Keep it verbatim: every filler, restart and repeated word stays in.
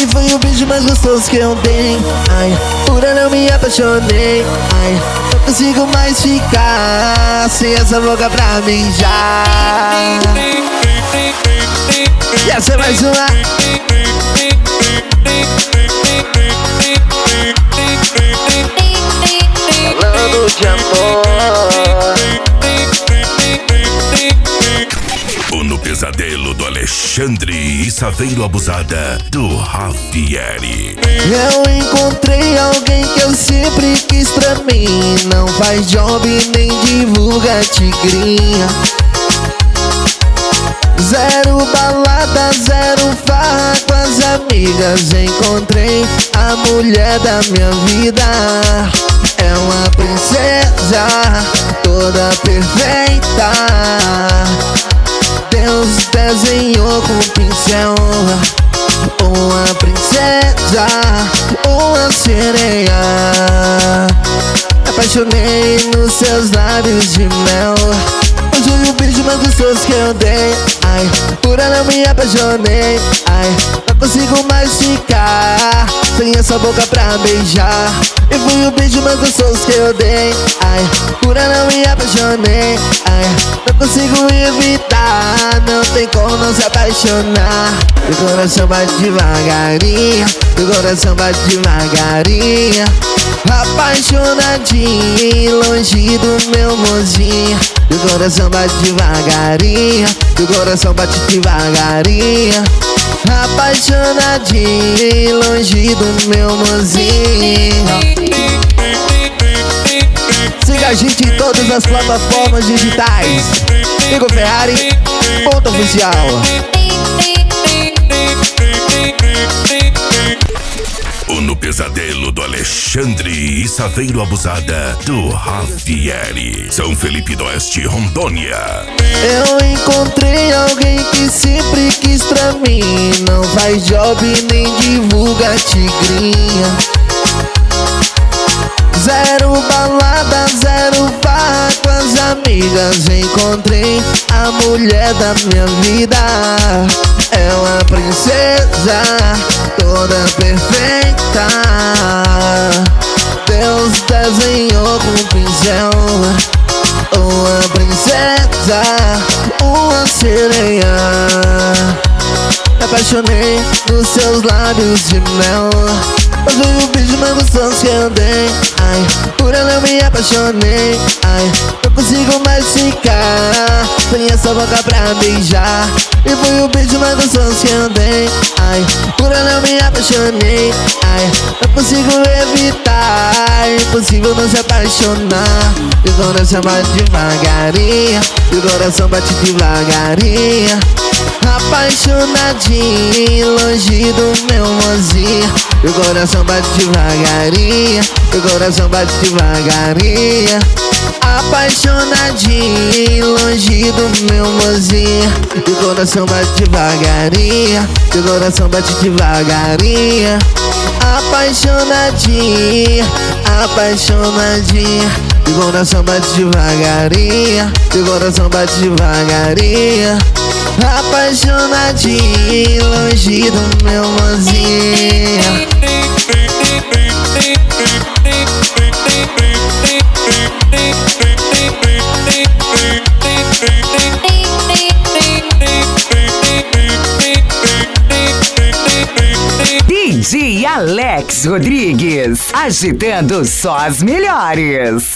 E foi o beijo mais gostoso que eu dei. Ai, por ela eu me apaixonei. Ai, não consigo mais ficar sem essa boca pra beijar. E essa é mais uma. Falando de amor. O No Pesadelo do Alexandre e Saveiro Abusada do Rafieri. Eu encontrei alguém que eu sempre quis pra mim. Não faz job nem divulga tigrinha. Zero balada, zero farra com as amigas. Encontrei a mulher da minha vida. É uma princesa, toda perfeita. Deus desenhou com um pincel uma princesa, uma sereia. Me apaixonei nos seus lábios de mel. Hoje foi o beijo mais gostoso que eu dei. Ai, por ela eu me apaixonei. Ai, não consigo mais ficar sem essa boca pra beijar. E foi o beijo mais gostoso que eu dei. Ai, por ela eu me apaixonei. Ai, não consigo evitar. Não tem como não se apaixonar. Meu coração bate devagarinho. Meu coração bate devagarinho. Apaixonadinho, longe do meu mozinho. Meu coração bate devagarinho. Meu coração bate devagarinho. Apaixonadinho, longe do meu mozinho. Siga a gente em todas as plataformas digitais. Igor Ferrari, ponto oficial. O No Pesadelo do Alexandre e Saveiro Abusada do Rafieri. São Felipe do Oeste, Rondônia. Eu encontrei alguém que sempre quis pra mim. Não faz job nem divulga tigrinha. Zero balada, zero farra com as amigas. Encontrei a mulher da minha vida. É uma princesa, toda perfeita. Deus desenhou com um pincel uma princesa, uma sereia. Me apaixonei nos seus lábios de mel. Mas foi o beijo mais gostoso que eu dei. Ai, por ela eu me apaixonei. Ai, não consigo mais ficar sem essa boca pra beijar. E foi o beijo mais gostoso que eu dei. Ai, por ela eu me apaixonei. Ai, não consigo evitar. Impossível não se apaixonar. Meu coração bate devagarinho. Meu coração bate devagarinho. Apaixonadinho, longe do meu mozinho. Meu coração bate devagarinho. Meu coração bate devagarinho. Apaixonadinho, longe do meu mozinho. Meu coração bate devagarinho. Meu coração bate devagarinho. Apaixonadinho, apaixonadinho. Meu coração bate devagarinho. Meu coração bate devagarinho. Apaixonadinho, longe do meu mozinho. D J Alex Rodrigues, agitando só as melhores.